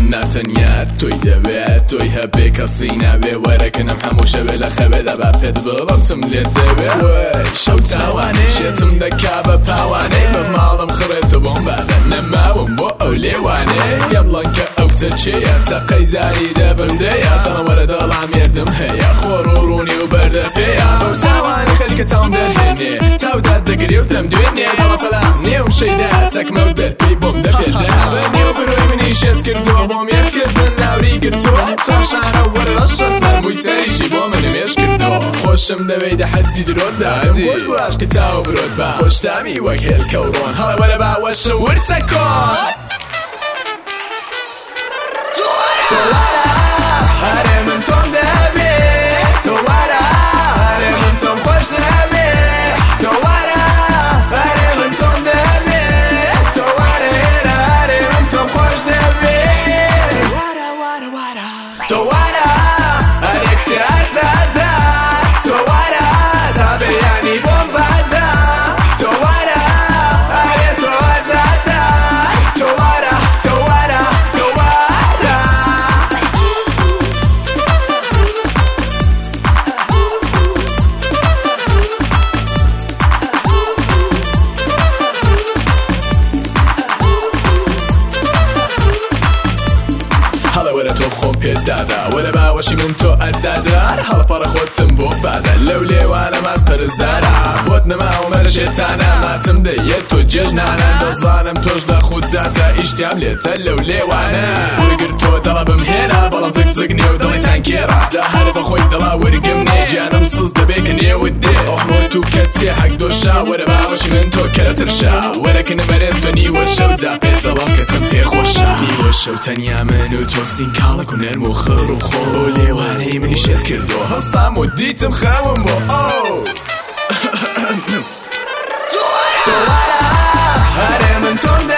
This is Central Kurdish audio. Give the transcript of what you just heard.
ناتەنیات تۆی دەوێت تۆی هەبێ کەسی ناوێ وەرەکەنم هەموو شەوێ لە خەوێدا با پێت بڵم چم لێت دەوێت شەو چاوانێ شێتم دەکا بە پاوانێ بە ماڵم خڕێتە بۆم بادە نەماوم بۆ ئەو لێوانێ پێم بڵەنکە ئەو کچە چێیە چەقەی زاری دەبم دەیە دەڵەوەرە دەڵام مێردم هەیە خۆڕ و ڕوونی و بەردە پێیە ئەو چاوانی خەریکە چاوم دەرهێنێ چاودات دەگری و دەم دوێنێ بەڵە سەلام نێوم شەیدا چەکمە و دەرپێی بۆم دەپێدا بەنێ و بڕۆی منی شێت کردووە بۆم یەکردن ناوری گرتووە چاشانە وەرەش شەسمەر مووی سەریشی بۆ منم ێش کردووە خۆشم دەوەی دە حەدی درۆت دادی خۆش باش کە چاو برۆت با خۆشتامی وەک هێلکە و ڕۆن هەڵە وەرە باوەشە ورچە کۆن هەرێ من تۆم دەبێ تۆ وەرە هەرێ من تۆم خۆش دەبێ تۆ وەرە هەرێ من تۆم دەبێ تۆ وەرە هێرە هەرێ من تۆم خۆش دەبێ وەرە وەرە وەرە تۆ وەرە هەرێ کچێ هەرزەدا تۆ وەرە تا بەیانی بۆم بەدا تۆ وەرە هەرێ تۆ هەرزەدا تۆ وەرە تۆ وەرە تۆ وەرە وەرە تۆ خۆم پێت دادا وەرە باوەشی من تۆ ئەردادرار هەڵپەڕە خۆتم بۆ بادە لەو لێوانە ماز پەرزدارە بۆت نەماوە مەرشێتانە ماتم دەیەت تۆ جێژنانە دەزانم تۆش لە خودداتە ئیشتیام لێتە لەو لێوانە وەرگر تۆ دەڵە بم هێنا بەڵام زگزگ نێو دڵی تانکێڕە جا هەر بەخۆی دڵا وەرگم نێ گیانم سز دەبێ کە نێوت دێ ئۆحمۆت و کەچێ حەک دۆشا وەرە باوەشی من تۆ کەرەترشا وەرەکە نەمەرێت تۆ نیوە شەو جا پێت دەڵام کەچم پێ خۆشە نیوە شەو تەنیا من و تۆ کاڵک و نەرم و خڕ و خۆڵ و لێوانەی منی شێت کردو هەستام و دیتم خەوم بۆ ئەو تۆ وەرە هەرێ من تۆم